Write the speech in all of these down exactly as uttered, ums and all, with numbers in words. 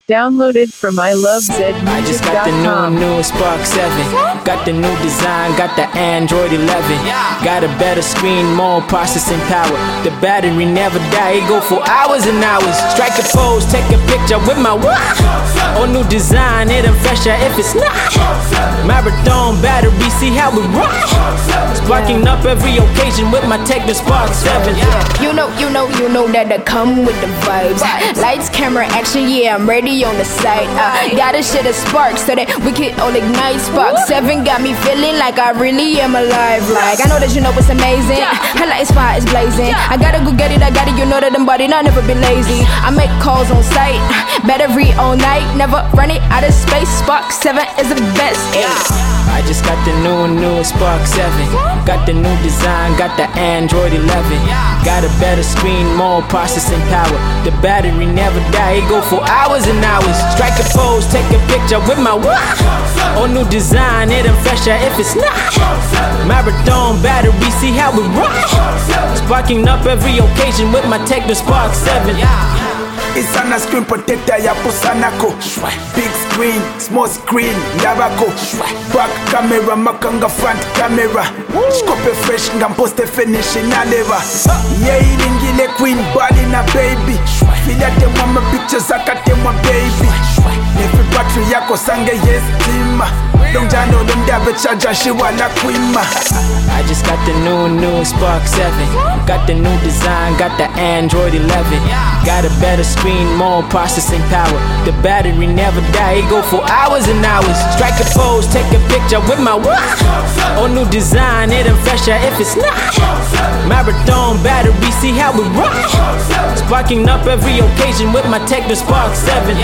Downloaded from I love zed music dot com. I just got the new, new Spark seven. Got the new design, got the Android eleven. Got a better screen, more processing power. The battery never die, it go for hours and hours. Strike a pose, take a picture with my watch. Oh, new design, it ain't fresher if it's not. Marathon battery, see how we rock. Sparking up every occasion with my Tecno Spark seven. You know, you know, you know that I come with the vibes. Lights, camera, action, yeah, I'm ready on the site. Uh, gotta share the spark so that we can all ignite. Spark seven got me feeling like I really am alive. Like, I know that you know it's amazing. Highlights fire is blazing. I gotta go get it, I got it, you know that I'm body, I never be lazy. I make calls on site, battery all night, never run it out of space. Spark seven is the best. Yeah. I just got the new, new Spark seven. Got the new design, got the Android eleven. Got a better screen, more processing power. The battery never die, it go for hours and hours. Strike a pose, take a picture with my watch. Oh, new design, it ain't fresher if it's not. Marathon battery, see how we rock. Sparking up every occasion with my Tecno Spark seven. It's on a screen protector ya pusanako. Big screen, small screen, ndabako. Back camera, makanga front camera. Scope fresh, ngamposte finish inaleva. Yeah, ilingile queen, body na baby. Fila temwa ma pictures akatemwa baby. Nefi battery yako sange yes tima. Don't jano don't have a charger, she wanna quima. I just got the new, new Spark seven. Got the new design, got the Android eleven. Got a better screen, more processing power. The battery never die, it go for hours and hours. Strike a pose, take a picture with my watch. Oh, new design, it ain't fresher if it's not. Marathon battery, see how we rock. Sparking up every occasion with my Tecno Spark seven.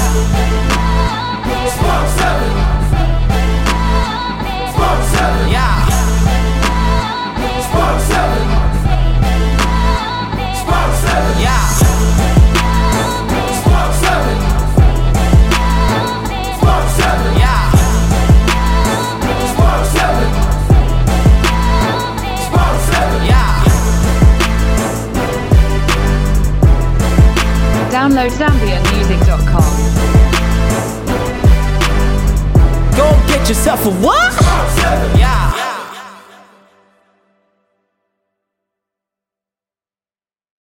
Spark seven. Spark seven. Yeah. Spark seven. Spark seven. Yeah. Spark seven. Spark seven. Yeah. Spark seven. Spark seven. Yeah. Download zambian music dot com. Go get yourself a what?